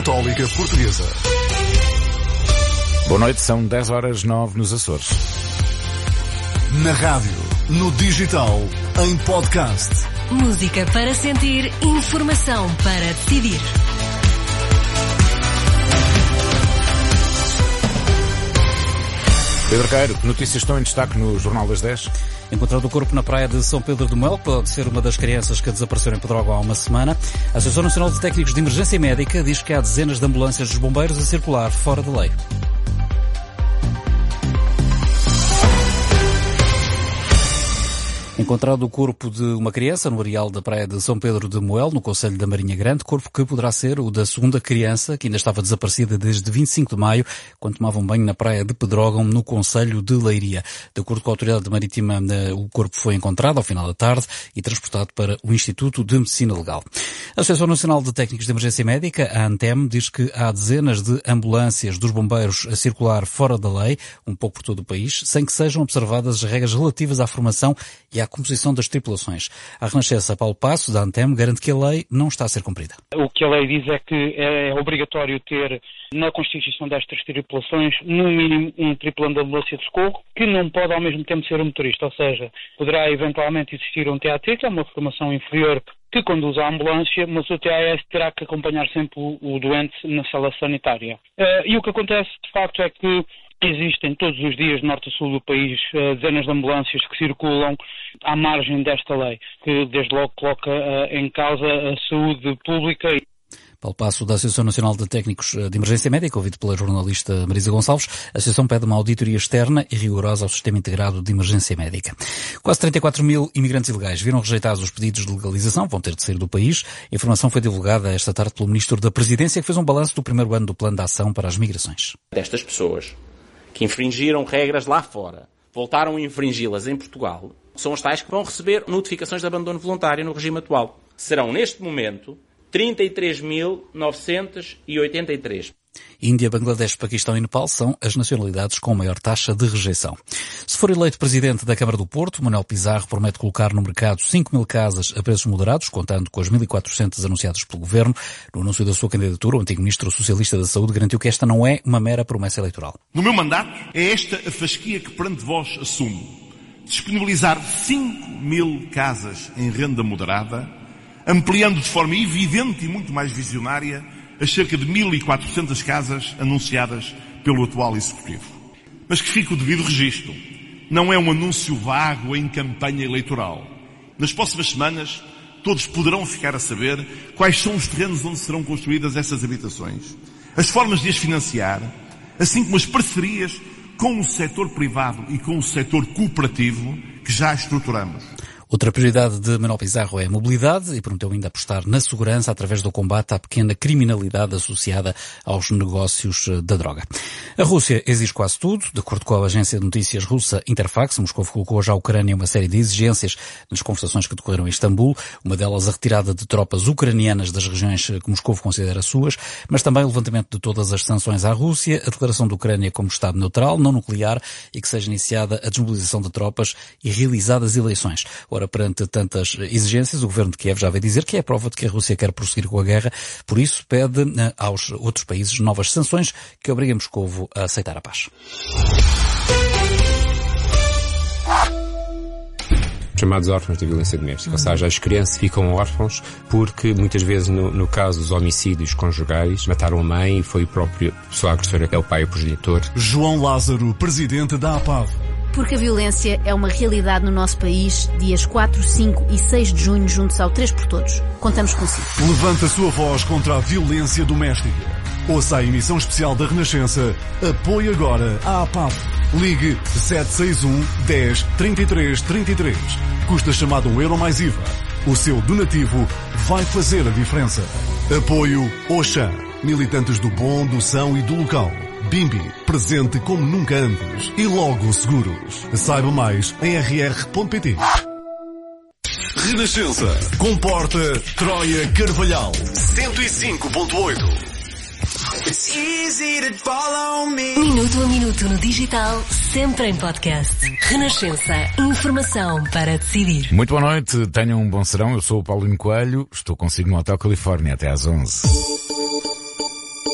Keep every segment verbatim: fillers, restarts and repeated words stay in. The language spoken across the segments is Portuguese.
Católica Portuguesa. Boa noite, são dez horas nove nos Açores. Na rádio, no digital, em podcast. Música para sentir, informação para decidir. Pedro Queiro, que notícias estão em destaque no Jornal das dez? Encontrado o corpo na praia de São Pedro de Moel, pode ser uma das crianças que desapareceram em Pedrógão há uma semana. A Associação Nacional de Técnicos de Emergência Médica diz que há dezenas de ambulâncias dos bombeiros a circular fora da lei. Encontrado o corpo de uma criança no areal da praia de São Pedro de Moel, no concelho da Marinha Grande, corpo que poderá ser o da segunda criança, que ainda estava desaparecida desde vinte e cinco de maio, quando tomavam banho na praia de Pedrógão, no concelho de Leiria. De acordo com a Autoridade Marítima, o corpo foi encontrado ao final da tarde e transportado para o Instituto de Medicina Legal. A Associação Nacional de Técnicos de Emergência Médica, a ANTEM, diz que há dezenas de ambulâncias dos bombeiros a circular fora da lei, um pouco por todo o país, sem que sejam observadas as regras relativas à formação e à composição das tripulações. A Renascença, Paulo Passo, da ANTEM, garante que a lei não está a ser cumprida. O que a lei diz é que é obrigatório ter, na constituição destas tripulações, no mínimo um tripulante de ambulância de socorro, que não pode ao mesmo tempo ser um motorista, ou seja, poderá eventualmente existir um T A T, que é uma formação inferior que conduz à ambulância, mas o T A S terá que acompanhar sempre o, o doente na sala sanitária. Uh, e o que acontece, de facto, é que existem todos os dias, de norte a sul do país, dezenas de ambulâncias que circulam à margem desta lei, que desde logo coloca em causa a saúde pública. Paulo Passo, da Associação Nacional de Técnicos de Emergência Médica, ouvido pela jornalista Marisa Gonçalves. A Associação pede uma auditoria externa e rigorosa ao Sistema Integrado de Emergência Médica. Quase trinta e quatro mil imigrantes ilegais viram rejeitados os pedidos de legalização, vão ter de sair do país. A informação foi divulgada esta tarde pelo Ministro da Presidência, que fez um balanço do primeiro ano do Plano de Ação para as Migrações. Destas pessoas que infringiram regras lá fora, voltaram a infringi-las em Portugal, são os tais que vão receber notificações de abandono voluntário no regime atual. Serão, neste momento, trinta e três mil novecentos e oitenta e três. Índia, Bangladesh, Paquistão e Nepal são as nacionalidades com maior taxa de rejeição. Se for eleito presidente da Câmara do Porto, Manuel Pizarro promete colocar no mercado cinco mil casas a preços moderados, contando com as mil e quatrocentas anunciadas pelo Governo. No anúncio da sua candidatura, o antigo Ministro Socialista da Saúde garantiu que esta não é uma mera promessa eleitoral. No meu mandato, é esta a fasquia que perante vós assumo. Disponibilizar cinco mil casas em renda moderada, ampliando de forma evidente e muito mais visionária as cerca de mil e quatrocentas casas anunciadas pelo atual Executivo. Mas que fique o devido registro. Não é um anúncio vago em campanha eleitoral. Nas próximas semanas, todos poderão ficar a saber quais são os terrenos onde serão construídas essas habitações, as formas de as financiar, assim como as parcerias com o setor privado e com o setor cooperativo que já estruturamos. Outra prioridade de Manuel Pizarro é a mobilidade e prometeu ainda apostar na segurança através do combate à pequena criminalidade associada aos negócios da droga. A Rússia exige quase tudo. De acordo com a agência de notícias russa Interfax, Moscou colocou já à Ucrânia uma série de exigências nas conversações que decorreram em Istambul, uma delas a retirada de tropas ucranianas das regiões que Moscou considera suas, mas também o levantamento de todas as sanções à Rússia, a declaração da Ucrânia como Estado neutral, não nuclear e que seja iniciada a desmobilização de tropas e realizadas eleições. Ora, perante tantas exigências, o governo de Kiev já veio dizer que é a prova de que a Rússia quer prosseguir com a guerra, por isso pede aos outros países novas sanções que obriguem Moscovo a aceitar a paz. Chamados órfãos da violência doméstica, ou seja, as crianças ficam órfãos porque muitas vezes no, no caso dos homicídios conjugais mataram a mãe e foi o próprio pessoa agressora que é o pai e o progenitor. João Lázaro, presidente da A P A V. Porque a violência é uma realidade no nosso país, dias quatro, cinco e seis de junho juntos ao três por Todos. Contamos consigo. Levanta a sua voz contra a violência doméstica. Ouça a emissão especial da Renascença. Apoie agora a A P A V. Ligue sete seis um, dez, trinta e três, trinta e três. Custa chamado um euro mais I V A. O seu donativo vai fazer a diferença. Apoio Oxã. Militantes do bom, do são e do local. Bimbi, presente como nunca antes. E Logo Seguros. Saiba mais em r r ponto p t. Renascença. Comporta Troia Carvalhal. cento e cinco ponto oito. Minuto a minuto no digital, sempre em podcast. Renascença. Informação para decidir. Muito boa noite, tenham um bom serão. Eu sou o Paulinho Coelho, estou consigo no Hotel Califórnia até às onze.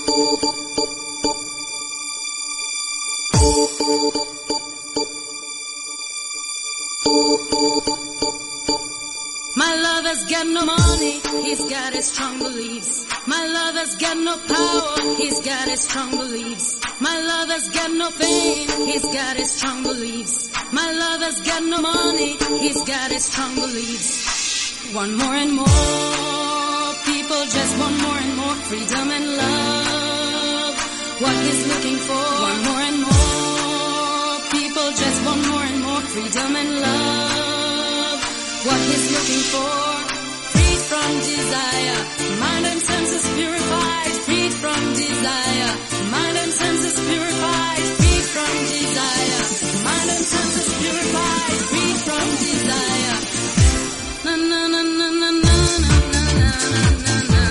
My lover's got no money, he's got his strong beliefs. My lover's got no power, he's got his strong beliefs. My lover's got no fame, he's got his strong beliefs. My lover's got no money, he's got his strong beliefs. Want more and more, people just want more and more freedom and love. What he's looking for, want more and more, people just want more and more freedom and love. What he's looking for, freed from desire, mind and senses purified, freed from desire, mind and senses purified, freed from desire, mind and senses purified, freed from desire. Na na na na na na na na na na na.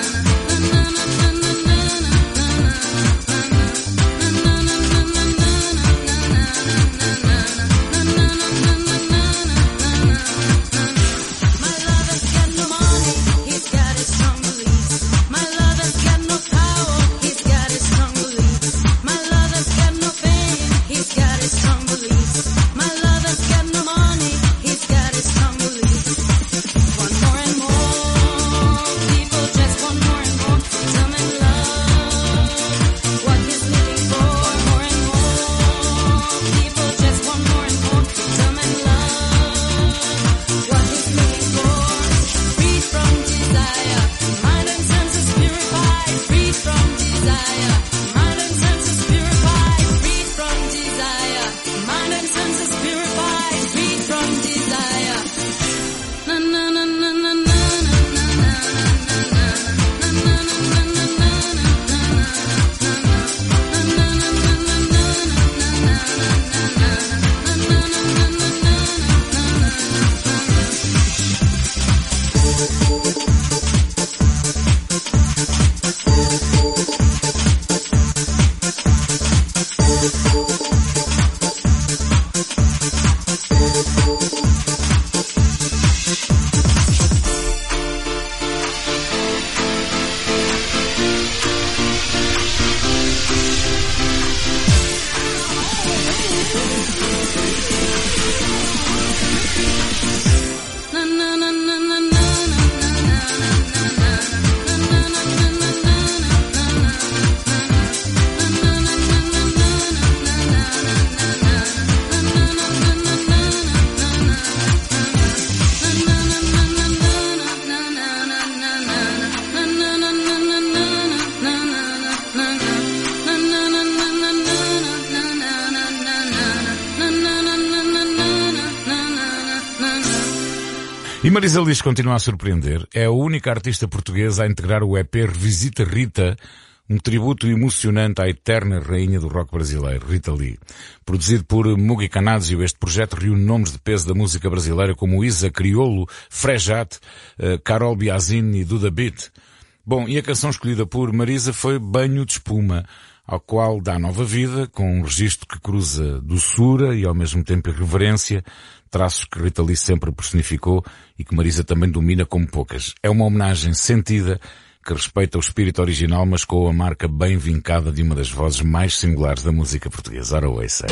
E Marisa Liz continua a surpreender. É a única artista portuguesa a integrar o E P Revisita Rita, um tributo emocionante à eterna rainha do rock brasileiro, Rita Lee. Produzido por Mugi Canazio, este projeto reúne nomes de peso da música brasileira como Isa Criolo, Frejat, Carol Biazin e Duda Beat. Bom, e a canção escolhida por Marisa foi Banho de Espuma, ao qual dá nova vida, com um registro que cruza doçura e ao mesmo tempo irreverência, traços que Rita Lee sempre personificou e que Marisa também domina como poucas. É uma homenagem sentida, que respeita o espírito original, mas com a marca bem vincada de uma das vozes mais singulares da música portuguesa. Ora, ouça.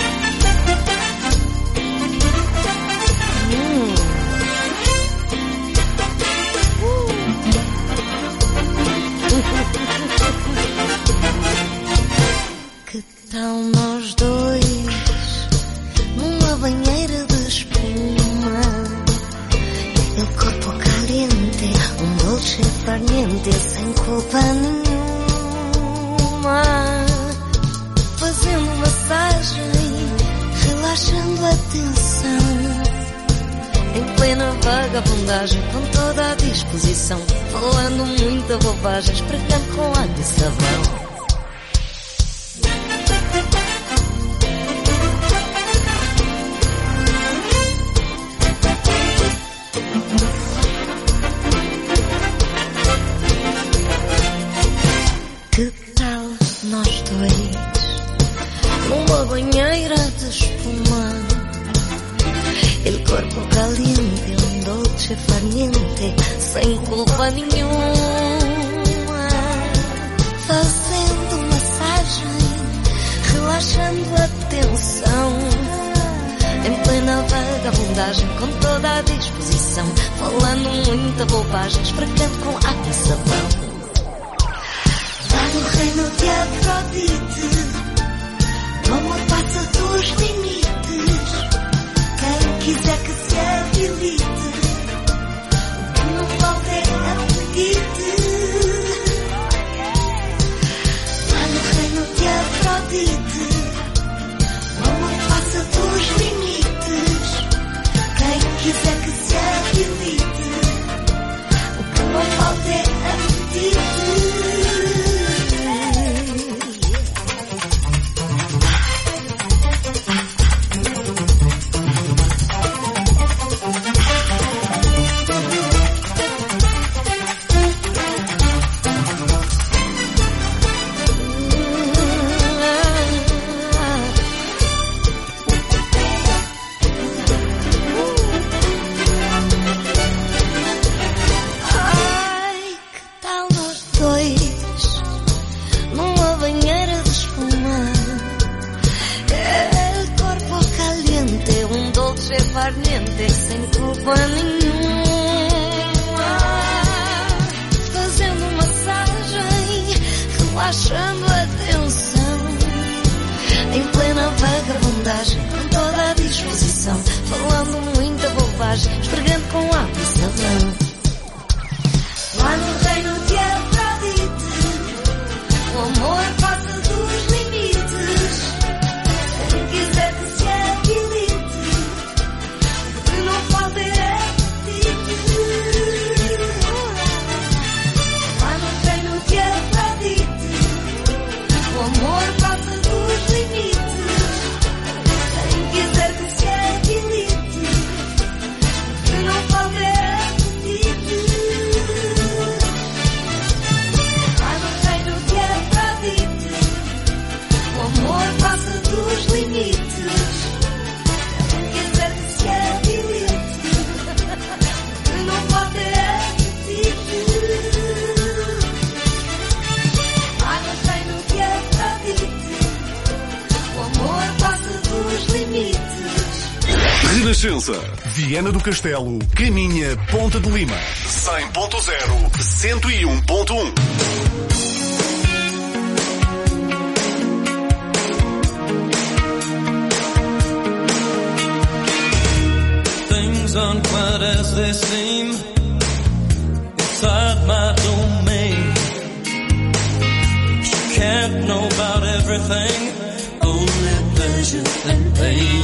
Que tal nós dois numa banheira de espuma, el corpo caliente, um dolce farniente, sem culpa nenhuma, fazendo massagem, relaxando a tensão, em plena vagabundagem, com toda a disposição, falando muita bobagem, esfregando com água e sabão. Que tal nós dois numa banheira de espuma, el corpo caliente, um dolce farniente, sem culpa nenhuma, fazendo disposição, falando muita bobagem, esfregando com água e sabão. Lá no reino de Afrodite, o amor passa dos limites. Quem quiser que se habilite, o que não pode é apetite. Lá no reino de Afrodite, o amor passa dos limites. Quem quiser que se habilite, o que não pode é apetite. Sem culpa nenhuma, fazendo massagem, relaxando a tensão, em plena vagabundagem, com toda a disposição, falando muita bobagem, esfregando com água e sabão. Lá no reino de Afrodite, o amor passa dos limites. Quem quiser que se habilite, não pode é apetite. Lá no reino de Afrodite, o amor passa dos limites. Quem quiser que se habilite, não pode é apetite. Lá no reino de Afrodite, o amor passa dos limites. Quem quiser que se habilite, não pode é apetite. Lá no reino de Afrodite, o amor passa dos limites. Renascença, Viana do Castelo, Caminha, Ponta de Lima, cem ponto zero, cento e um ponto um. Things aren't quite as they seem inside my domain. You can't know about everything, only pleasure and pain.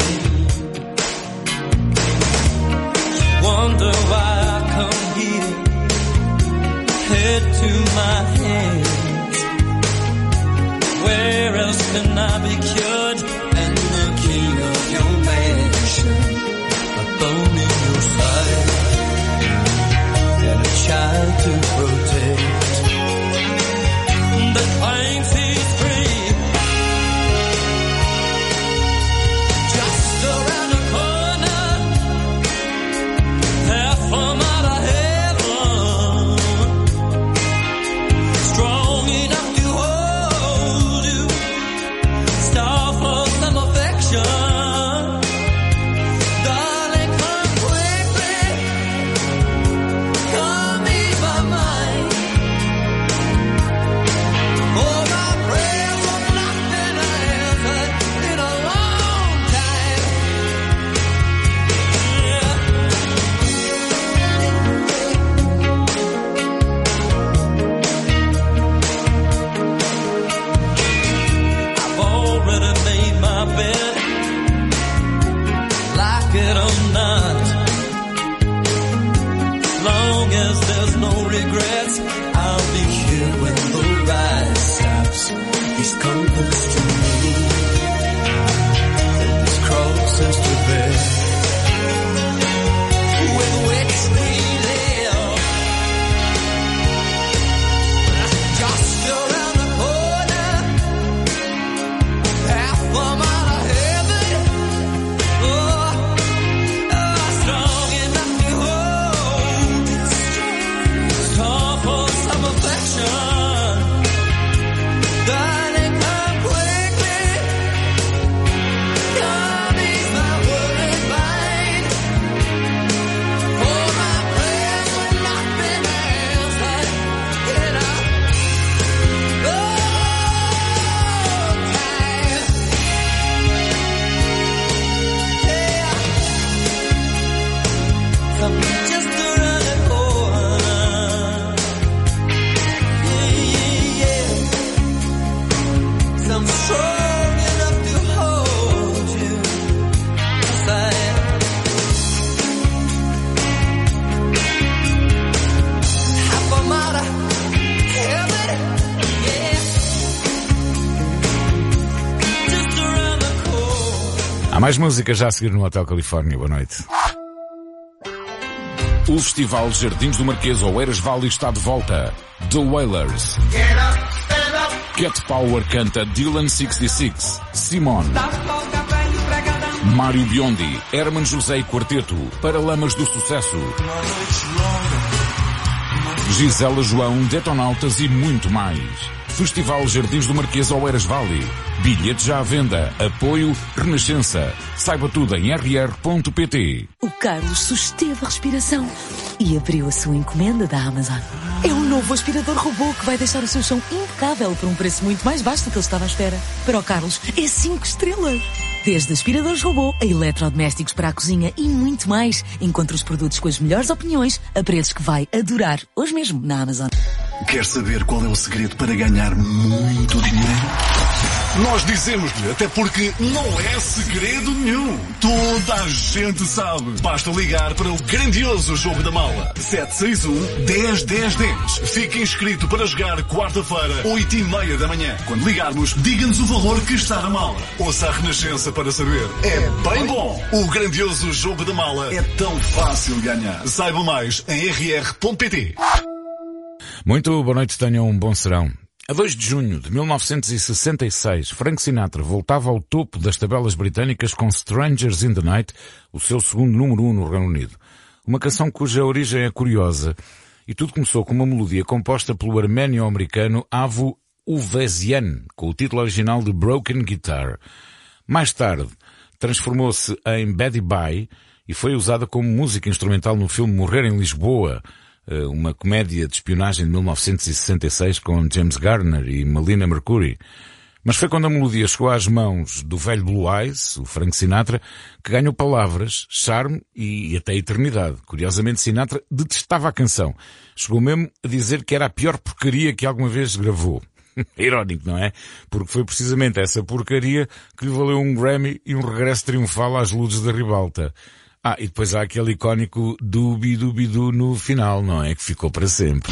Wonder why I come here, head to my hands. Where else can I be cured and the king of your mansion? A bone in your side and a child to protect that claims he's free. Just around the corner, half from out of heaven, strong enough to hold you, star for some affection. Darling, come quickly, call me by mine. Há mais música já a seguir no Hotel Califórnia. Boa noite. O Festival Jardins do Marquês Oeiras Valley está de volta. The Wailers. Cat Power canta Dylan sessenta e seis. Simone. Mário Biondi. Herman José e Quarteto. Paralamas do Sucesso. Gisela João, Detonautas e muito mais. Festival Jardins do Marquês Oeiras Valley. Bilhetes já à venda. Apoio Renascença. Saiba tudo em r r ponto p t. O Carlos susteve a respiração e abriu a sua encomenda da Amazon. É um novo aspirador robô que vai deixar o seu chão impecável por um preço muito mais baixo do que ele estava à espera. Para o Carlos, é cinco estrelas. Desde aspiradores robô a eletrodomésticos para a cozinha e muito mais. Encontre os produtos com as melhores opiniões a preços que vai adorar. Hoje mesmo na Amazon. Quer saber qual é o segredo para ganhar muito dinheiro? Nós dizemos-lhe, até porque não é segredo nenhum. Toda a gente sabe. Basta ligar para o grandioso Jogo da Mala. sete seis um, dez, dez, dez. Fique inscrito para jogar quarta-feira, oito e meia da manhã. Quando ligarmos, diga-nos o valor que está na mala. Ouça a Renascença para saber. É bem bom. O grandioso Jogo da Mala é tão fácil ganhar. Saiba mais em r r ponto p t. Muito boa noite, tenham um bom serão. A dois de junho de mil novecentos e sessenta e seis, Frank Sinatra voltava ao topo das tabelas britânicas com Strangers in the Night, o seu segundo número um no Reino Unido. Uma canção cuja origem é curiosa, e tudo começou com uma melodia composta pelo arménio-americano Avo Uvesian, com o título original de Broken Guitar. Mais tarde, transformou-se em Betty Bye e foi usada como música instrumental no filme Morrer em Lisboa, uma comédia de espionagem de mil novecentos e sessenta e seis com James Garner e Melina Mercury. Mas foi quando a melodia chegou às mãos do velho Blue Eyes, o Frank Sinatra, que ganhou palavras, charme e até eternidade. Curiosamente, Sinatra detestava a canção. Chegou mesmo a dizer que era a pior porcaria que alguma vez gravou. Irónico, não é? Porque foi precisamente essa porcaria que lhe valeu um Grammy e um regresso triunfal às luzes da ribalta. Ah, e depois há aquele icónico dubi-dubi-du no final, não é? Que ficou para sempre.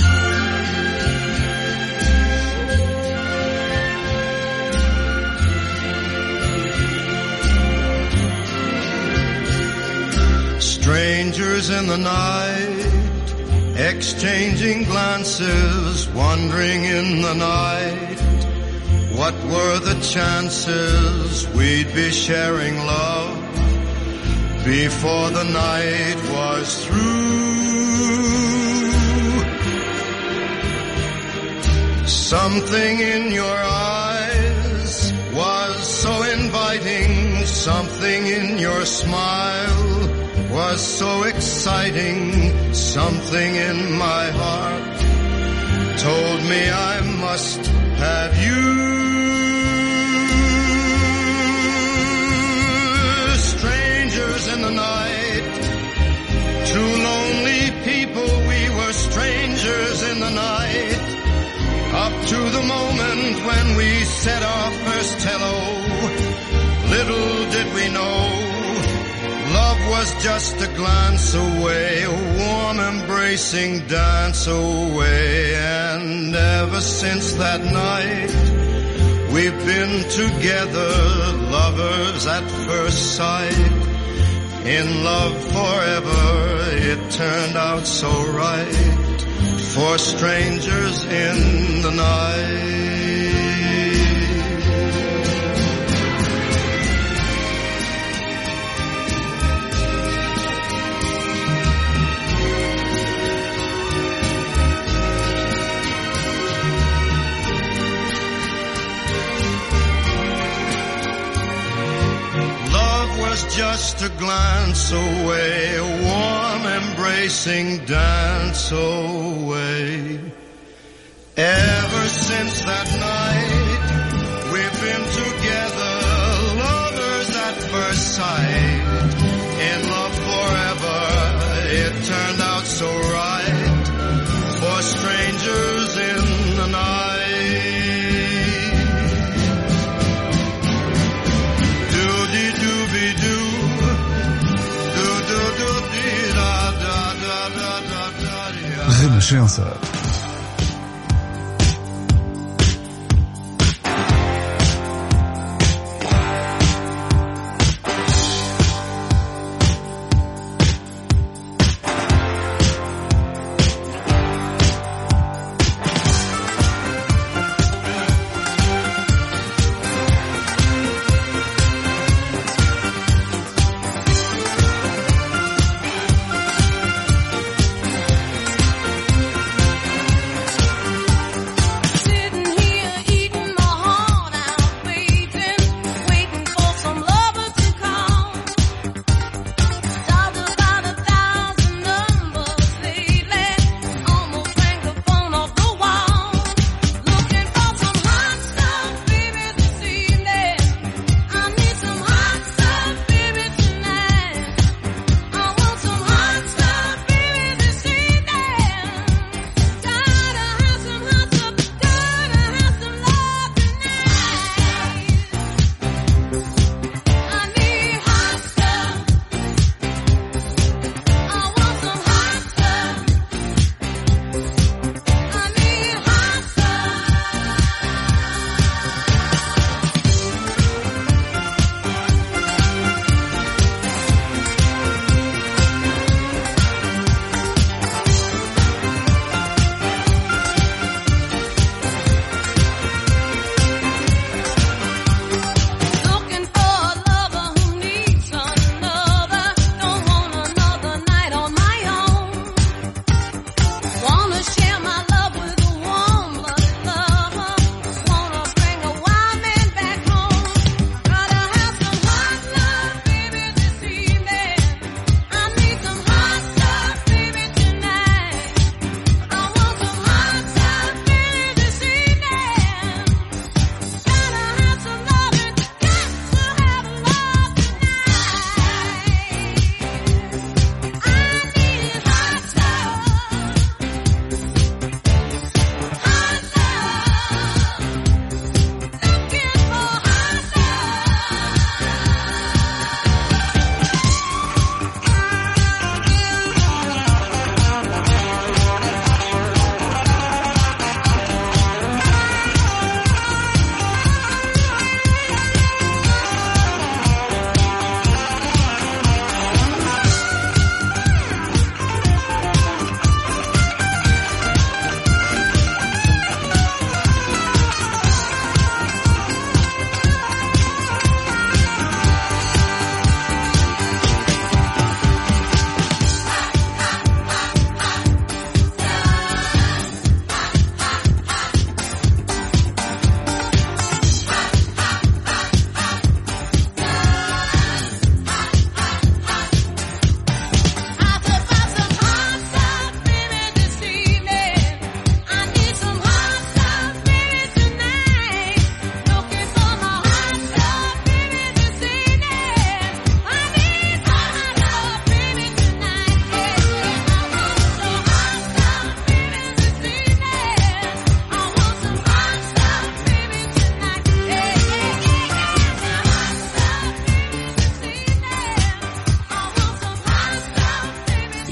Strangers in the night, exchanging glances, wandering in the night. What were the chances we'd be sharing love before the night was through? Something in your eyes was so inviting, something in your smile was so exciting, something in my heart told me I must have you. In the night, two lonely people, we were strangers in the night, up to the moment when we said our first hello. Little did we know, love was just a glance away, a warm embracing dance away. And ever since that night, we've been together, lovers at first sight. In love forever, it turned out so right, for strangers in the night. Just a glance away, a warm embracing dance away. Ever since that night, we've been together, lovers at first sight. In love forever, it turned out so right, for strangers in the night. Renascença.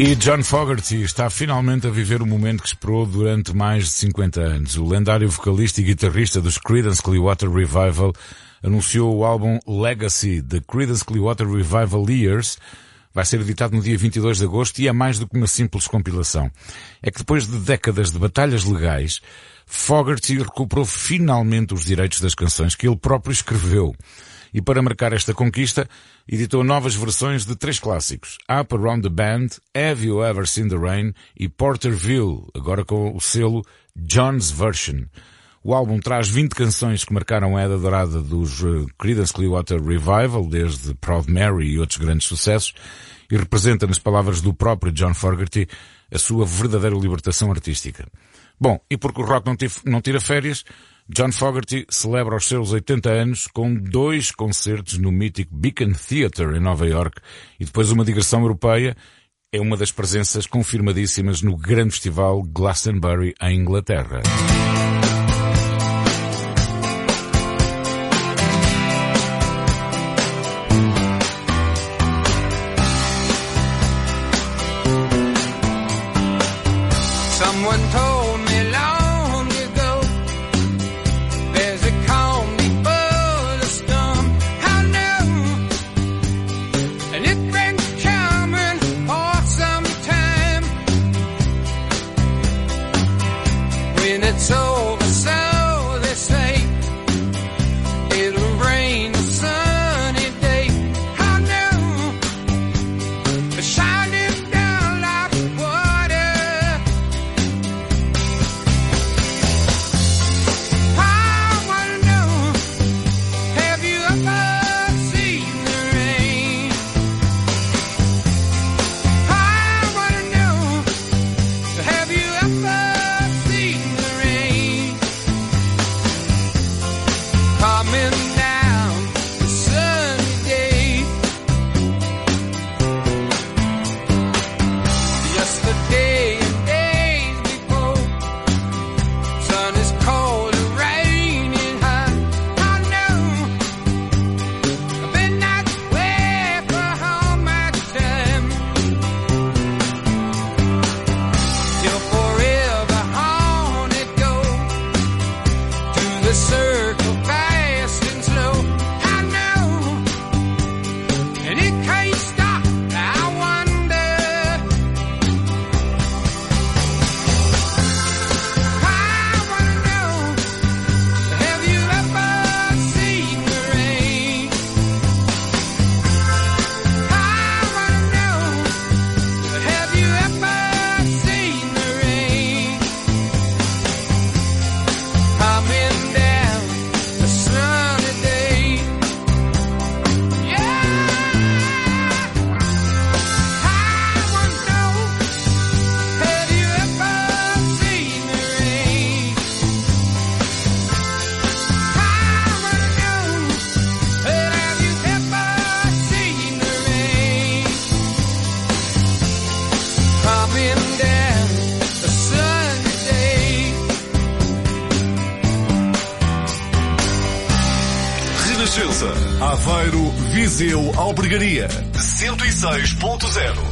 E John Fogerty está finalmente a viver o momento que esperou durante mais de cinquenta anos. O lendário vocalista e guitarrista dos Creedence Clearwater Revival anunciou o álbum Legacy, The Creedence Clearwater Revival Years. Vai ser editado no dia vinte e dois de agosto e é mais do que uma simples compilação. É que depois de décadas de batalhas legais, Fogerty recuperou finalmente os direitos das canções que ele próprio escreveu. E para marcar esta conquista, editou novas versões de três clássicos: Up Around the Band, Have You Ever Seen the Rain e Porterville, agora com o selo John's Version. O álbum traz vinte canções que marcaram a era dourada dos Creedence Clearwater Revival, desde Proud Mary e outros grandes sucessos, e representa, nas palavras do próprio John Fogerty, a sua verdadeira libertação artística. Bom, e porque o rock não, tive, não tira férias, John Fogerty celebra os seus oitenta anos com dois concertos no mítico Beacon Theatre em Nova York e depois uma digressão europeia. É uma das presenças confirmadíssimas no grande festival Glastonbury em Inglaterra. Someone told me long ago there's a calm before the storm. I know, and it brings coming for some time. When it's over, so they say, it'll rain a sunny day. I know, shining down like water. I wanna know, have you ever seen the rain? I wanna know, have you ever seen the rain? Coming down the sunny day. Yesterday and days before, sun is cold and raining hot. I know, I've been that way for how much time? Till forever on it goes, to the circle fast and slow. I know, and it can't stop. I wonder, I wanna know, have you ever seen the rain? I wanna know, have you ever seen the rain? Coming down the sunny day. Yeah, I wanna know, have you ever seen the rain? I wanna know, have you ever seen the rain? Coming down the sunny day. Renascença, Aveiro, Viseu, Albergaria, cento e seis ponto zero.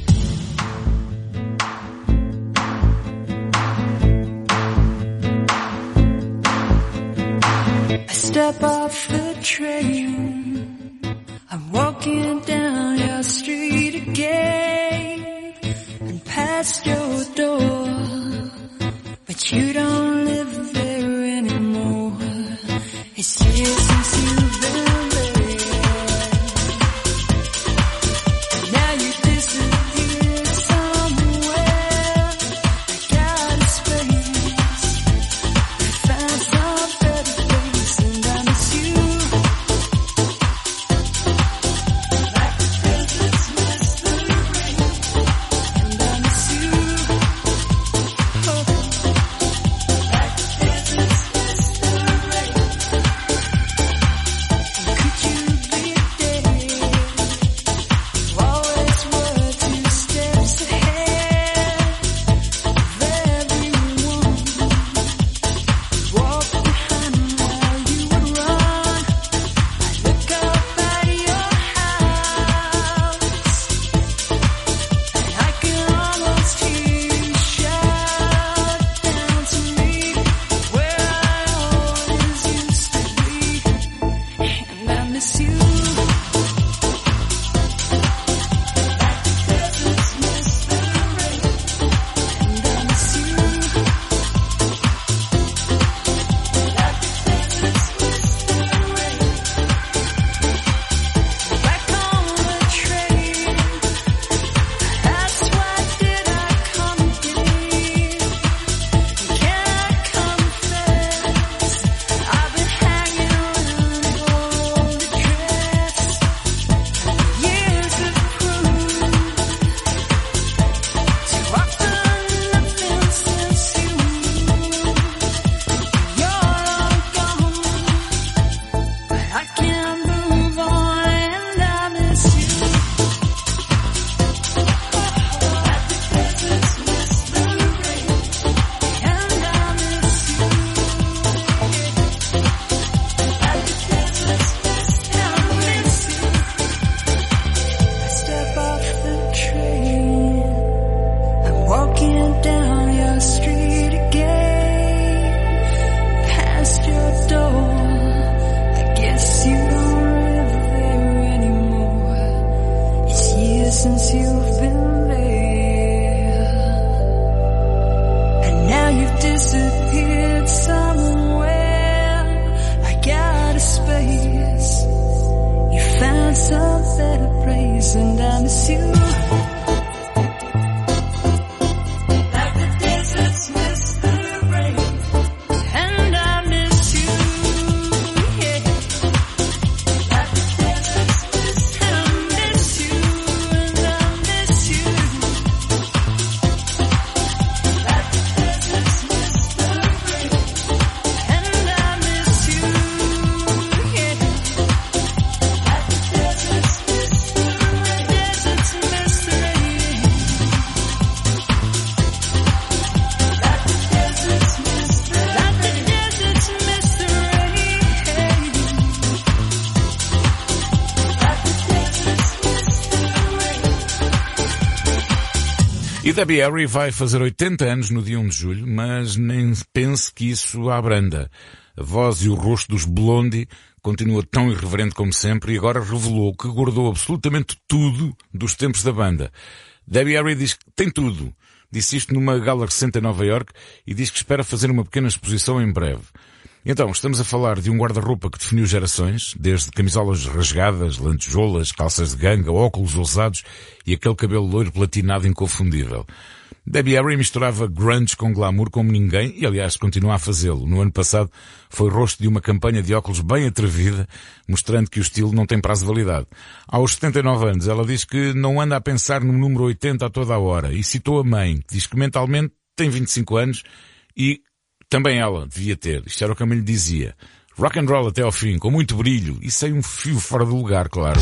I step off the train, I'm walking down your street again, and past your door, but you don't live there anymore. It's years since you've been there, and now you disappeared somewhere. I got a space, find some better place, and I miss you. E Debbie Harry vai fazer oitenta anos no dia um de julho, mas nem pense que isso a abranda. A voz e o rosto dos Blondie continua tão irreverente como sempre e agora revelou que guardou absolutamente tudo dos tempos da banda. Debbie Harry diz que tem tudo. Disse isto numa gala recente em Nova York e diz que espera fazer uma pequena exposição em breve. Então, estamos a falar de um guarda-roupa que definiu gerações, desde camisolas rasgadas, lantejoulas, calças de ganga, óculos ousados e aquele cabelo loiro platinado inconfundível. Debbie Harry misturava grunge com glamour como ninguém e, aliás, continua a fazê-lo. No ano passado, foi rosto de uma campanha de óculos bem atrevida, mostrando que o estilo não tem prazo de validade. Aos setenta e nove anos, ela diz que não anda a pensar no número oitenta a toda a hora e citou a mãe, que diz que mentalmente tem vinte e cinco anos e também ela devia ter. Isto era o que a mãe lhe dizia. Rock and roll até ao fim, com muito brilho e sem um fio fora do lugar, claro.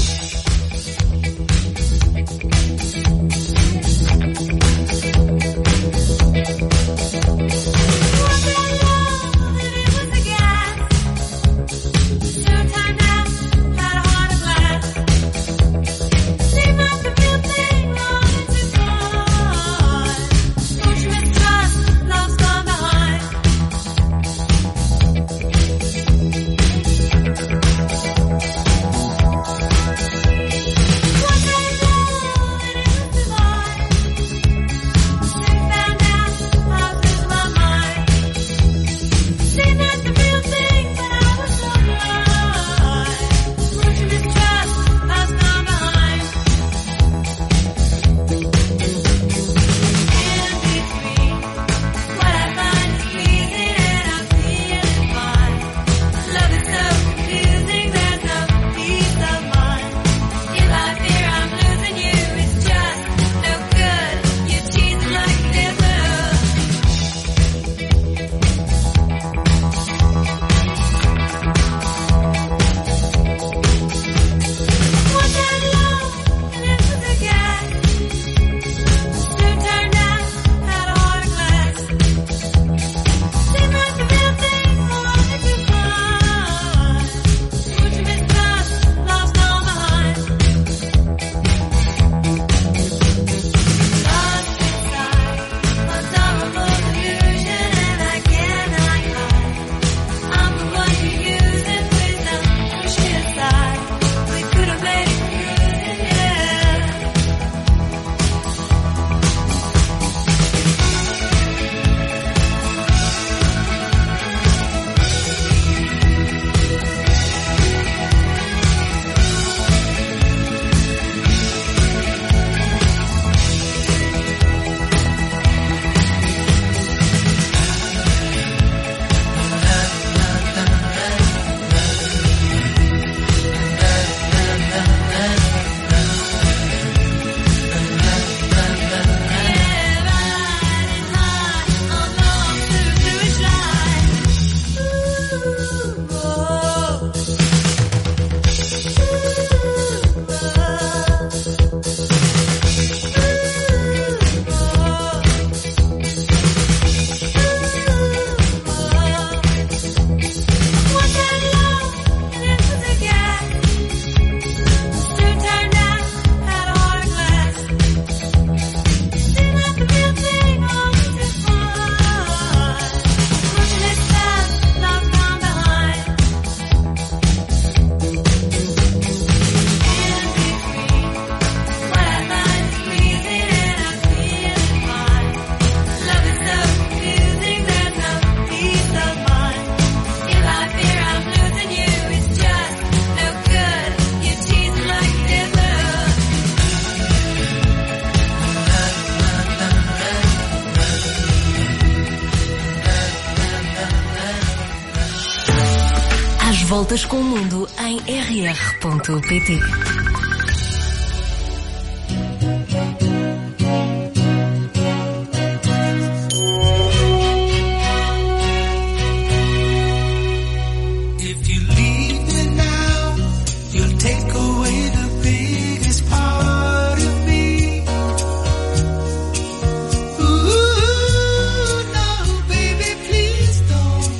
Voltas com o mundo em r r ponto p t.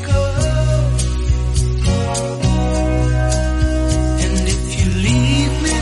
And if you leave me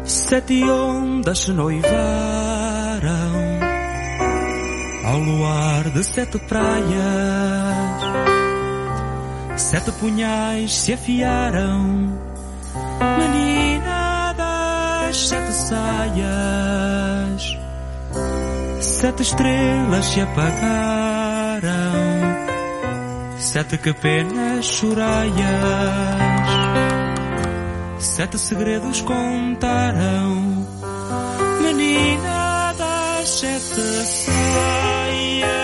Sete ondas se noivaram ao luar de sete praias. Sete punhais se afiaram, menina das sete saias. Sete estrelas se apagaram, sete que penas choraias. Sete segredos contaram, menina das sete saias.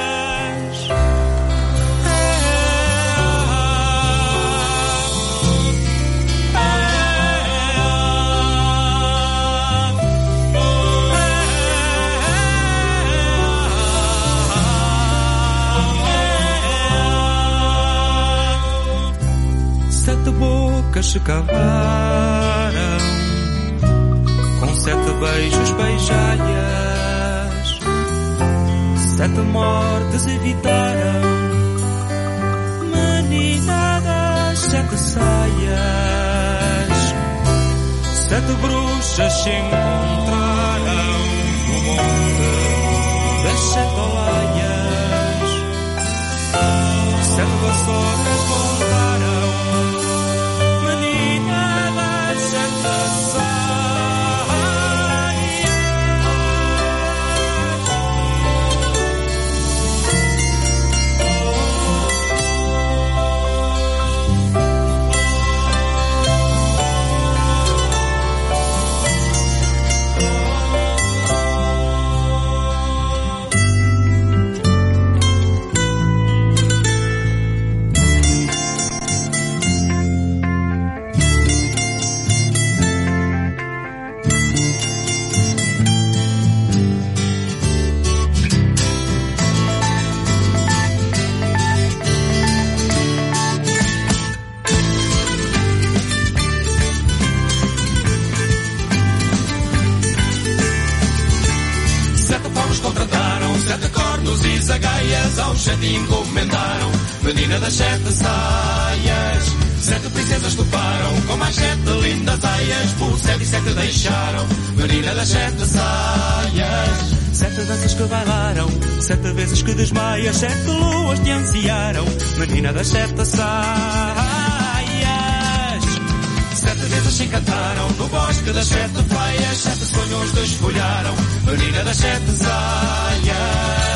Sete bocas se calaram, com sete beijos beijaias. Sete mortes evitaram, menina das sete saias. Sete bruxas se encontraram no monte das sete olaias. Sete vassouras voltaram, ao sete encomendaram, menina das sete saias. Sete princesas toparam, com mais sete lindas aias. Por sete e sete deixaram, menina das sete saias. Sete danças que bailaram, sete vezes que desmaias. Sete luas te ansiaram, menina das sete saias. Sete vezes se encantaram, no bosque das sete praias. Sete sonhos desfolharam, menina das sete saias.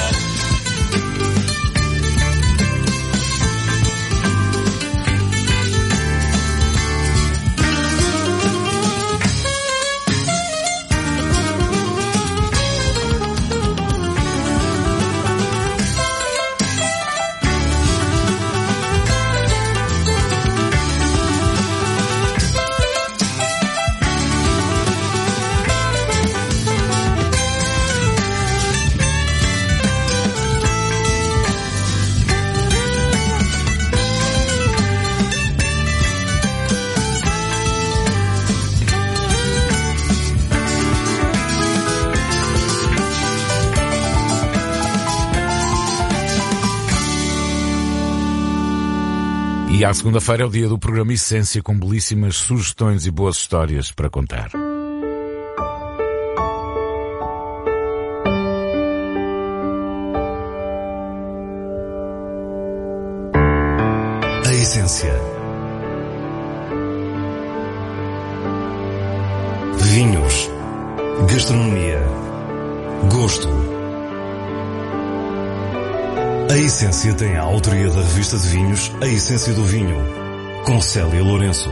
E à segunda-feira é o dia do programa Essência, com belíssimas sugestões e boas histórias para contar. A Essência. Vinhos, gastronomia, gosto. A Essência tem a autoria da revista de vinhos A Essência do Vinho, com Célia Lourenço.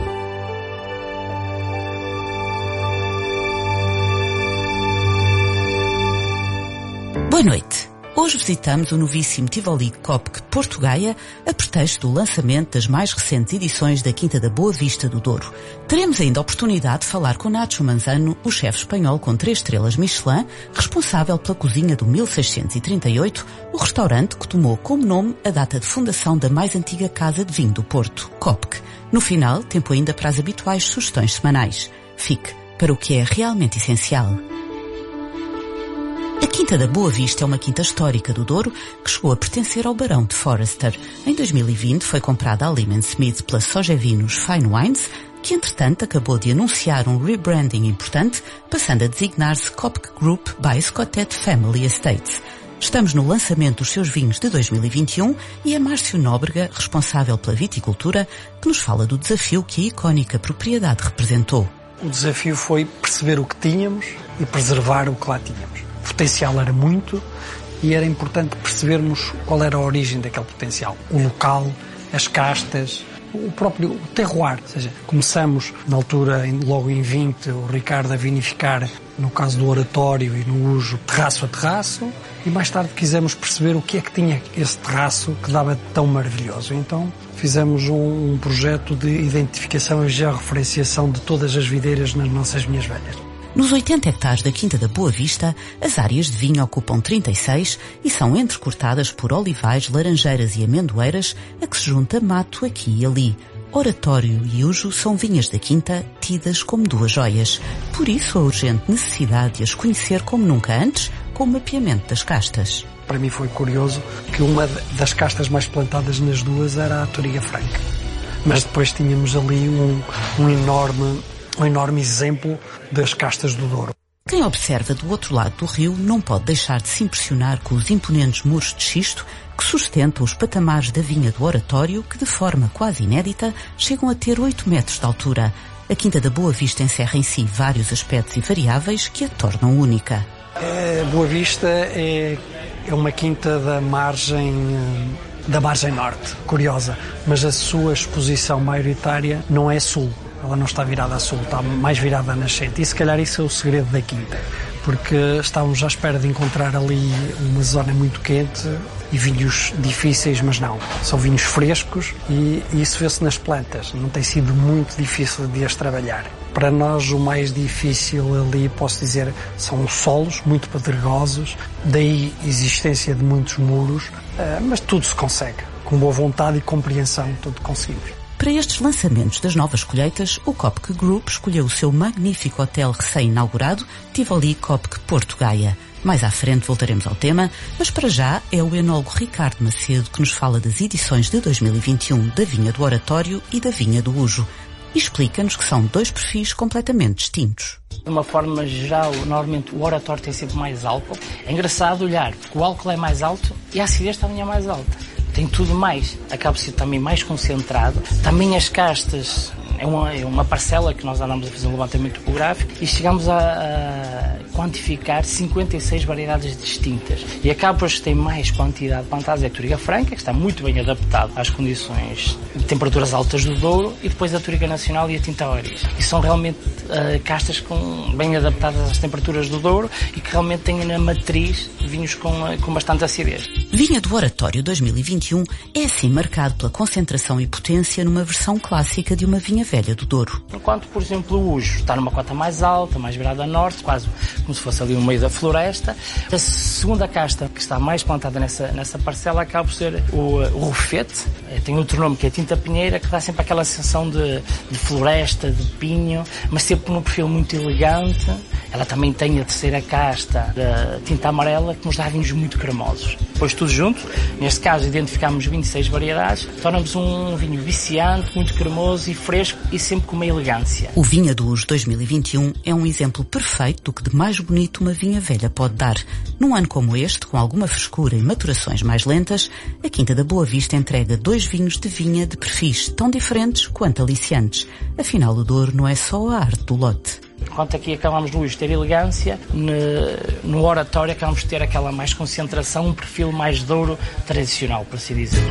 Boa noite. Hoje visitamos o novíssimo Tivoli Copque Porto Gaia a pretexto do lançamento das mais recentes edições da Quinta da Boa Vista do Douro. Teremos ainda a oportunidade de falar com Nacho Manzano, o chefe espanhol com três estrelas Michelin, responsável pela cozinha do mil seiscentos e trinta e oito, o restaurante que tomou como nome a data de fundação da mais antiga casa de vinho do Porto, Copque. No final, tempo ainda para as habituais sugestões semanais. Fique para o que é realmente essencial. Quinta da Boa Vista é uma quinta histórica do Douro que chegou a pertencer ao Barão de Forrester. Em dois mil e vinte foi comprada a Lehman Smith pela Sogevinus Fine Wines, que entretanto acabou de anunciar um rebranding importante, passando a designar-se Kopke Group by Scottet Family Estates. Estamos no lançamento dos seus vinhos de dois mil e vinte e um e é Márcio Nóbrega, responsável pela viticultura, que nos fala do desafio que a icónica propriedade representou. O desafio foi perceber o que tínhamos e preservar o que lá tínhamos. O potencial era muito e era importante percebermos qual era a origem daquele potencial. O local, as castas, o próprio o terroir. Ou seja, começamos na altura, logo em vinte, o Ricardo a vinificar, no caso do Oratório e no Ujo, terraço a terraço, e mais tarde quisemos perceber o que é que tinha esse terraço que dava tão maravilhoso. Então fizemos um, um projeto de identificação e georreferenciação de todas as videiras nas nossas vinhas velhas. Nos oitenta hectares da Quinta da Boa Vista, as áreas de vinho ocupam trinta e seis e são entrecortadas por olivais, laranjeiras e amendoeiras, a que se junta mato aqui e ali. Oratório e Ujo são vinhas da Quinta tidas como duas joias. Por isso a urgente necessidade de as conhecer como nunca antes, com o mapeamento das castas. Para mim foi curioso que uma das castas mais plantadas nas duas era a Touriga Franca. Mas depois tínhamos ali um, um enorme... um enorme exemplo das castas do Douro. Quem observa do outro lado do rio não pode deixar de se impressionar com os imponentes muros de xisto que sustentam os patamares da vinha do Oratório, que de forma quase inédita chegam a ter oito metros de altura. A Quinta da Boa Vista encerra em si vários aspectos e variáveis que a tornam única. A Boa Vista é, é uma quinta da margem... da margem norte, curiosa, mas a sua exposição maioritária não é sul. Ela não está virada a sul, está mais virada a nascente. E se calhar isso é o segredo da quinta, porque estávamos à espera de encontrar ali uma zona muito quente e vinhos difíceis, mas não. São vinhos frescos e isso vê-se nas plantas. Não tem sido muito difícil de as trabalhar. Para nós o mais difícil ali, posso dizer, são os solos muito pedregosos, daí a existência de muitos muros, mas tudo se consegue. Com boa vontade e compreensão, tudo conseguimos. Para estes lançamentos das novas colheitas, o Kopke Group escolheu o seu magnífico hotel recém-inaugurado, Tivoli Kopke Porto Gaia. Mais à frente voltaremos ao tema, mas para já é o enólogo Ricardo Macedo que nos fala das edições de dois mil e vinte e um da Vinha do Oratório e da Vinha do Ujo. E explica-nos que são dois perfis completamente distintos. De uma forma geral, normalmente o Oratório tem sempre mais álcool. É engraçado olhar, porque o álcool é mais alto e a acidez também é mais alta. Tem tudo mais, acaba sendo também mais concentrado. Também as castas, é uma, é uma parcela que nós andamos a fazer um levantamento topográfico e chegamos a, a quantificar cinquenta e seis variedades distintas. E acaba por ter mais quantidade plantadas é a Touriga Franca, que está muito bem adaptado às condições de temperaturas altas do Douro, e depois a Touriga Nacional e a Tinta Oriz. E são realmente uh, castas com, bem adaptadas às temperaturas do Douro e que realmente têm na matriz vinhos com, uh, com bastante acidez. Vinha do Oratório dois mil e vinte e um é assim marcado pela concentração e potência numa versão clássica de uma vinha velha do Douro. Enquanto, por exemplo, o Ujo está numa cota mais alta, mais virada a norte, quase como se fosse ali no meio da floresta. A segunda casta que está mais plantada nessa, nessa parcela acaba por ser o, o Rufete. Tem outro nome que é a Tinta Pinheira, que dá sempre aquela sensação de, de floresta, de pinho, mas sempre num perfil muito elegante. Ela também tem a terceira casta da Tinta Amarela, que nos dá vinhos muito cremosos. Depois tudo junto, neste caso identificamos vinte e seis variedades, tornamos um vinho viciante, muito cremoso e fresco e sempre com uma elegância. O Vinha do Ujo dois mil e vinte e um é um exemplo perfeito do que de mais bonito uma vinha velha pode dar. Num ano como este, com alguma frescura e maturações mais lentas, a Quinta da Boa Vista entrega dois vinhos de vinha de perfis tão diferentes quanto aliciantes. Afinal, o Douro não é só a arte do lote. Enquanto aqui acabamos no Ujo ter elegância, no, no Oratório acabamos de ter aquela mais concentração, um perfil mais Douro tradicional, por assim dizer.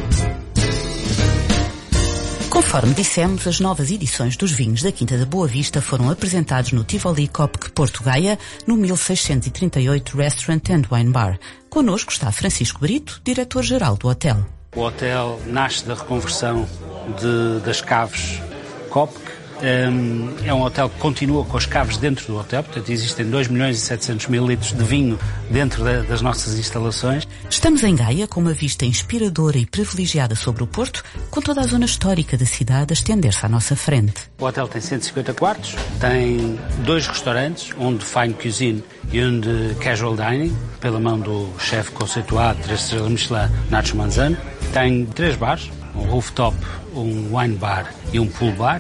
Conforme dissemos, as novas edições dos vinhos da Quinta da Boa Vista foram apresentados no Tivoli Kopke Porto Gaia, no mil seiscentos e trinta e oito Restaurant and Wine Bar. Connosco está Francisco Brito, diretor-geral do hotel. O hotel nasce da reconversão de, das caves Kopke é um hotel que continua com as caves dentro do hotel, portanto existem dois milhões e setecentos mil litros de vinho dentro da, das nossas instalações. Estamos em Gaia com uma vista inspiradora e privilegiada sobre o Porto, com toda a zona histórica da cidade a estender-se à nossa frente. O hotel tem cento e cinquenta quartos, tem dois restaurantes, um de fine cuisine e um de casual dining, pela mão do chefe conceituado, três estrelas Michelin, Nacho Manzano. Tem três bares, um rooftop, um wine bar e um pool bar.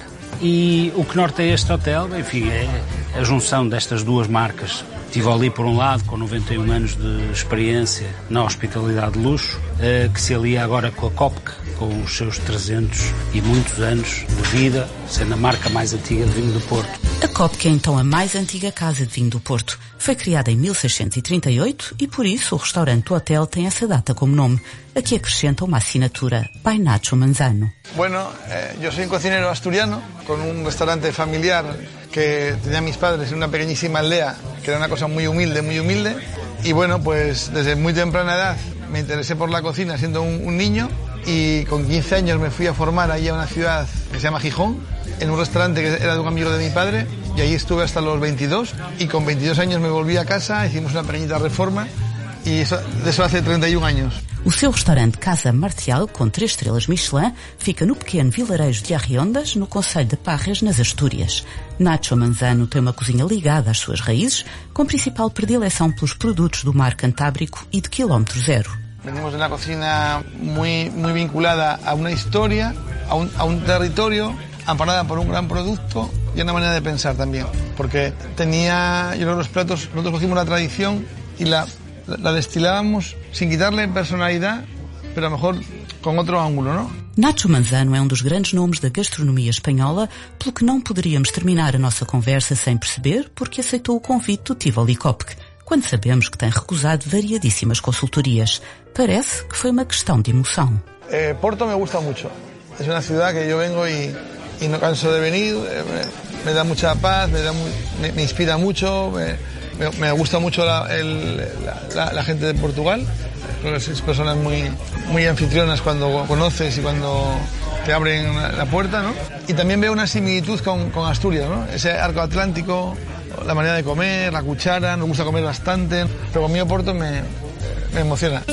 E o que norteia este hotel, enfim, é a junção destas duas marcas. Tivoli, por um lado, com noventa e um anos de experiência na hospitalidade de luxo, que se alia agora com a Copc, com os seus trezentos e muitos anos de vida, sendo a marca mais antiga de vinho do Porto. A Copc é então a mais antiga casa de vinho do Porto. Foi criada em mil seiscentos e trinta e oito e por isso o restaurante do hotel tem essa data como nome, a que acrescenta uma assinatura by Nacho Manzano. Bueno, eh, yo soy un cocinero asturiano con un restaurante familiar que tenía mis padres en una pequeñísima aldea, que era una cosa muy humilde, muy humilde. Y bueno, pues desde muy temprana edad me interesé por la cocina siendo un, un niño y con quince años me fui a formar allí a una ciudad que se llama Gijón, en un restaurante que era de un amigo de mi padre, y allí estuve hasta los veintidós y con veintidós años me volví a casa, hicimos una pequeñita reforma y eso, de eso hace trinta y un años. O seu restaurante Casa Marcial, com três estrelas Michelin, fica no pequeno vilarejo de Arriondas, no concelho de Parres, nas Astúrias. Nacho Manzano tem uma cozinha ligada às suas raízes, com principal predileção pelos produtos do mar Cantábrico e de quilómetro zero. Venimos de una cocina muy, muy vinculada a una historia, a un, a un territorio, amparada por un gran producto y una manera de pensar también. Porque tenía, yo creo que los platos, nosotros cogimos la tradición y la, la, la destilábamos sin quitarle personalidad, pero a lo mejor com outro ângulo, não? Nacho Manzano é um dos grandes nomes da gastronomia espanhola, pelo que não poderíamos terminar a nossa conversa sem perceber porque aceitou o convite do Tivoli Copc, quando sabemos que tem recusado variadíssimas consultorias. Parece que foi uma questão de emoção. Eh, Porto me gusta mucho. Es una ciudad que yo vengo y, y no canso de venir. Eh, me, me da mucha paz, me, da, me, me inspira mucho, me, me, me gusta mucho la, el, la, la, la gente de Portugal. Creo que sois personas muy, muy anfitrionas cuando conoces y cuando te abren la puerta, ¿no? Y también veo una similitud con, con Asturias, ¿no? Ese arco atlántico, la manera de comer, la cuchara, nos gusta comer bastante, pero conmigo Porto me, me emociona.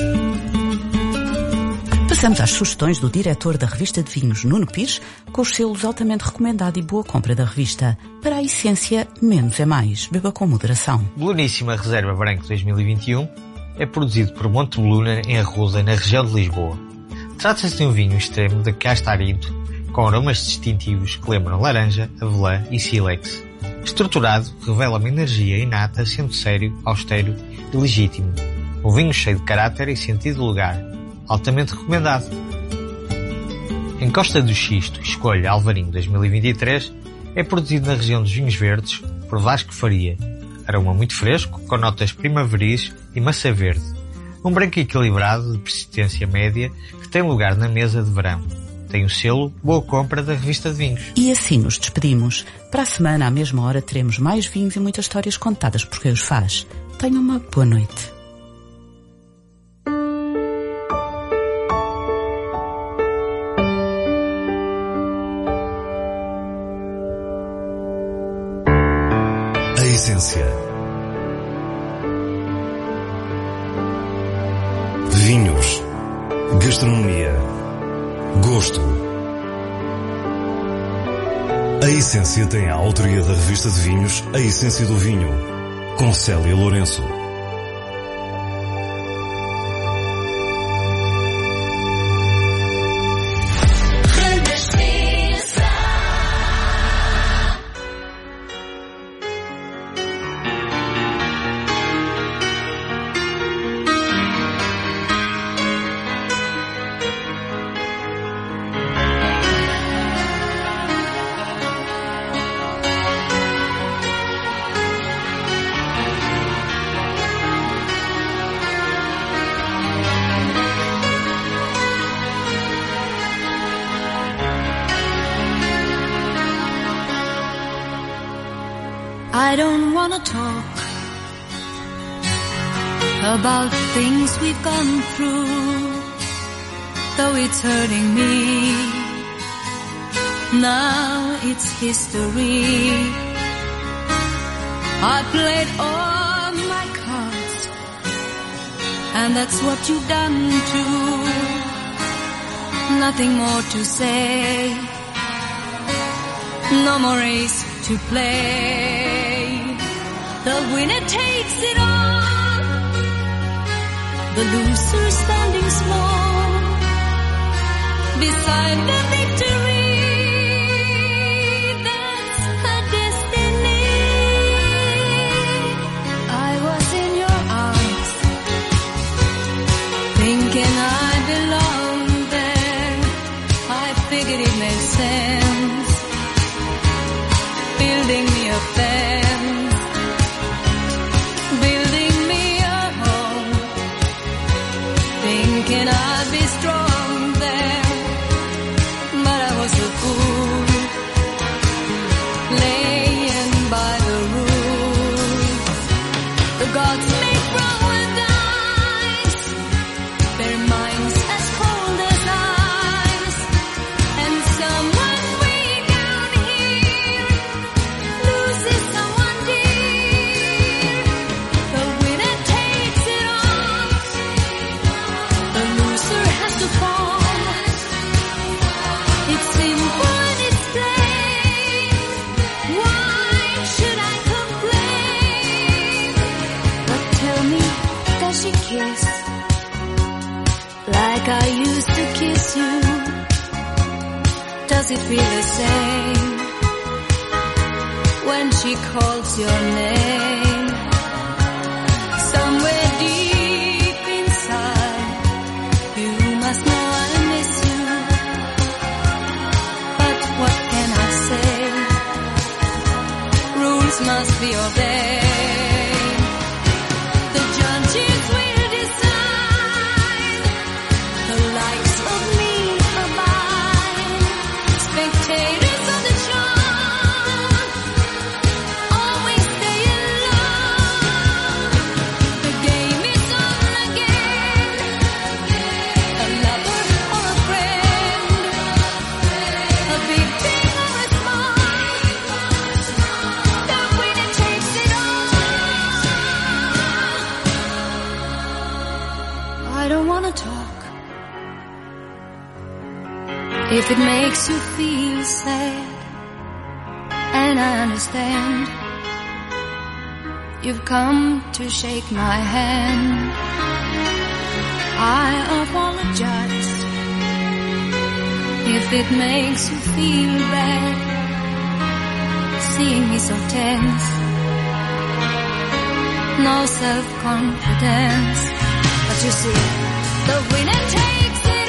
Passamos às sugestões do diretor da revista de vinhos, Nuno Pires, com os selos altamente recomendado e boa compra da revista. Para a essência, menos é mais. Beba com moderação. Belunissima Reserva Branco dois mil e vinte e um é produzido por Montebelluna em Arrosa, na região de Lisboa. Trata-se de um vinho extremo de casta arido, com aromas distintivos que lembram laranja, avelã e sílex. Estruturado, revela uma energia inata, sendo sério, austero e legítimo. Um vinho cheio de caráter e sentido de lugar. Altamente recomendado. Em Costa do Xisto, escolha Alvarinho dois mil e vinte e três, é produzido na região dos vinhos verdes por Vasco Faria. Aroma muito fresco, com notas primaveris e maçã verde. Um branco equilibrado de persistência média que tem lugar na mesa de verão. Tem o selo Boa Compra da revista de vinhos. E assim nos despedimos. Para a semana, à mesma hora, teremos mais vinhos e muitas histórias contadas por quem os faz. Tenham uma boa noite. A essência. Vinhos. Gastronomia. Gosto. A Essência tem a autoria da revista de vinhos A Essência do Vinho, com Célia Lourenço. I don't wanna talk about things we've gone through, though it's hurting me. Now it's history. I played all my cards, and that's what you've done too. Nothing more to say, no more race to play. The winner takes it all, the loser standing small beside the victory. That's her destiny. I was in your arms, thinking I belonged there. I figured it made sense, building me a fence, building me a home, thinking I'd be strong there. But I was a fool, laying by the rules. The gods make roll with dice, their minds as cold as ice. And someone way down here loses someone dear. The winner takes it all, the loser has to fall. It's simple and it's plain. Why should I complain? But tell me, does she kiss like I used to kiss you? Does it feel the same when she calls your name? Somewhere deep inside, you must know I miss you. But what can I say? Rules must be obeyed. The judges will decide. The likes of me abide. Spectators of the show always stay alone. The game is on again. A lover or a friend, a big thing or a small, the winner takes it all. I don't wanna talk if it makes you feel sad, and I understand. You've come to shake my hand. I apologize if it makes you feel bad, seeing me so tense, no self-confidence. But you see, the winner takes it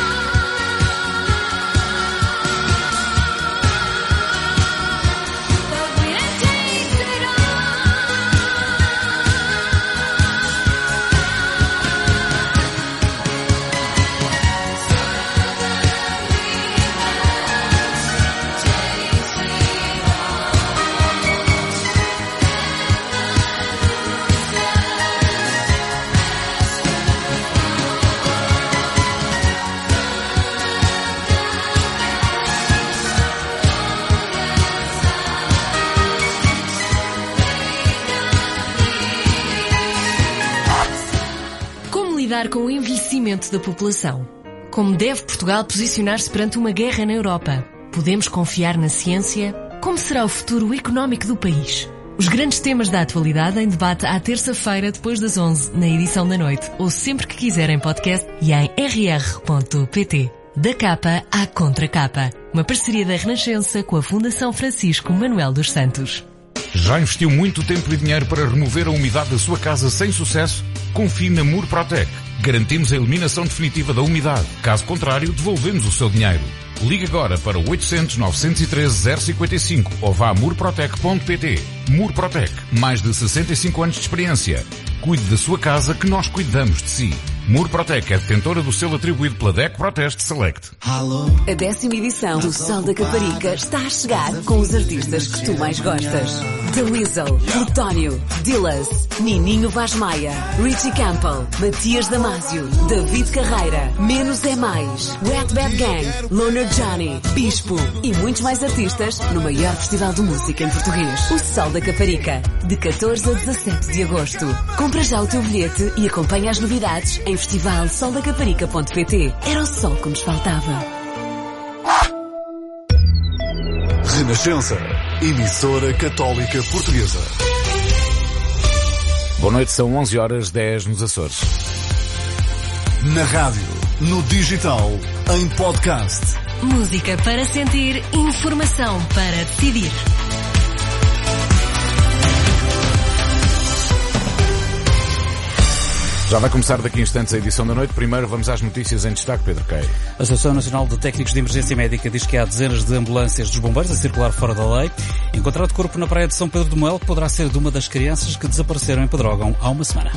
lidar com o envelhecimento da população? Como deve Portugal posicionar-se perante uma guerra na Europa? Podemos confiar na ciência? Como será o futuro económico do país? Os grandes temas da atualidade em debate à terça-feira depois das onze, na edição da noite, ou sempre que quiserem podcast e em r r ponto p t. Da capa à contracapa. Uma parceria da Renascença com a Fundação Francisco Manuel dos Santos. Já investiu muito tempo e dinheiro para remover a umidade da sua casa sem sucesso? Confie na Murprotec. Garantimos a eliminação definitiva da umidade. Caso contrário, devolvemos o seu dinheiro. Ligue agora para oitocentos, novecentos e treze, zero cinquenta e cinco ou vá a murprotec ponto p t. Murprotec. Mais de sessenta e cinco anos de experiência. Cuide da sua casa que nós cuidamos de si. Murprotec é detentora do selo atribuído pela D E C Proteste Select. A décima edição do Sol da Caparica está a chegar com os artistas que tu mais gostas. The Weasel, Plutónio, Dillas, Nininho Vaz Maia, Richie Campbell, Matias Damasio, David Carreira, Menos é Mais, Wet Bad Gang, Loner Johnny, Bispo e muitos mais artistas no maior festival de música em português, o Sol da Caparica, de catorze a dezassete de agosto. Compra já o teu bilhete e acompanha as novidades em festival sol da caparica ponto pt. Era o sol que nos faltava. Renascença, emissora católica portuguesa. Boa noite, são onze horas dez nos Açores. Na rádio, no digital, em podcast. Música para sentir, informação para decidir. Já vai começar daqui a instantes a edição da noite. Primeiro vamos às notícias em destaque, Pedro Queiro. A Associação Nacional de Técnicos de Emergência Médica diz que há dezenas de ambulâncias dos bombeiros a circular fora da lei. Encontrado corpo na praia de São Pedro do Moel, que poderá ser de uma das crianças que desapareceram em Pedrógão há uma semana.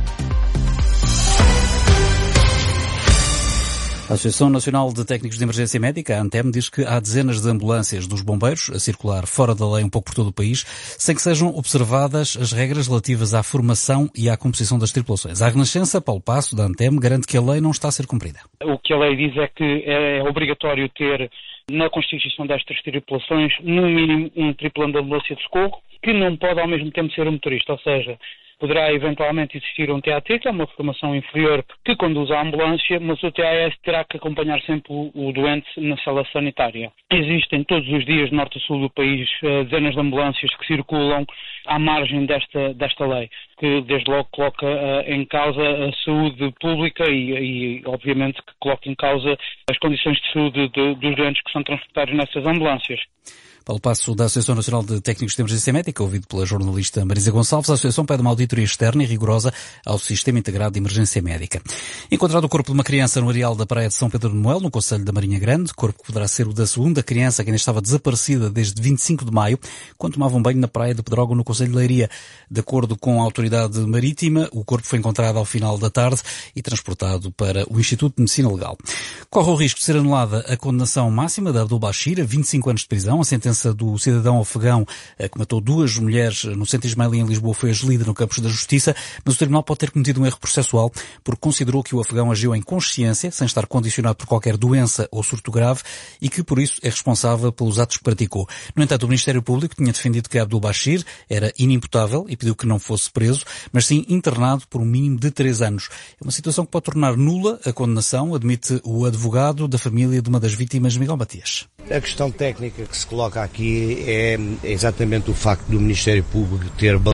A Associação Nacional de Técnicos de Emergência Médica, a ANTEM, diz que há dezenas de ambulâncias dos bombeiros a circular fora da lei um pouco por todo o país, sem que sejam observadas as regras relativas à formação e à composição das tripulações. A Renascença, Paulo Passo, da ANTEM, garante que a lei não está a ser cumprida. O que a lei diz é que é obrigatório ter, na constituição destas tripulações, no mínimo um tripulante de ambulância de socorro, que não pode ao mesmo tempo ser um motorista, ou seja, poderá eventualmente existir um T A T, que é uma formação inferior que conduz à ambulância, mas o T A S terá que acompanhar sempre o doente na sala sanitária. Existem todos os dias, de norte a sul do país, dezenas de ambulâncias que circulam à margem desta, desta lei, que desde logo coloca em causa a saúde pública e, e obviamente, que coloca em causa as condições de saúde de, dos doentes que são transportados nessas ambulâncias. Paulo Passo, da Associação Nacional de Técnicos de Emergência Médica, ouvido pela jornalista Marisa Gonçalves. A Associação pede uma auditoria externa e rigorosa ao Sistema Integrado de Emergência Médica. Encontrado o corpo de uma criança no areal da praia de São Pedro de Moel, no concelho da Marinha Grande, corpo que poderá ser o da segunda criança que ainda estava desaparecida desde vinte e cinco de maio, quando tomava um banho na praia de Pedrógão, no concelho de Leiria. De acordo com a autoridade marítima, o corpo foi encontrado ao final da tarde e transportado para o Instituto de Medicina Legal. Corre o risco de ser anulada a condenação máxima de Abdul Bashir a vinte e cinco anos de prisão. A sentença do cidadão afegão que matou duas mulheres no centro Ismaili em Lisboa foi agelida no Campos da Justiça, mas o tribunal pode ter cometido um erro processual porque considerou que o afegão agiu em consciência, sem estar condicionado por qualquer doença ou surto grave, e que por isso é responsável pelos atos que praticou. No entanto, o Ministério Público tinha defendido que Abdul Bashir era inimputável e pediu que não fosse preso, mas sim internado por um mínimo de três anos. É uma situação que pode tornar nula a condenação, admite o advogado da família de uma das vítimas, Miguel Matias. A questão técnica que se coloca aqui é exatamente o facto do Ministério Público ter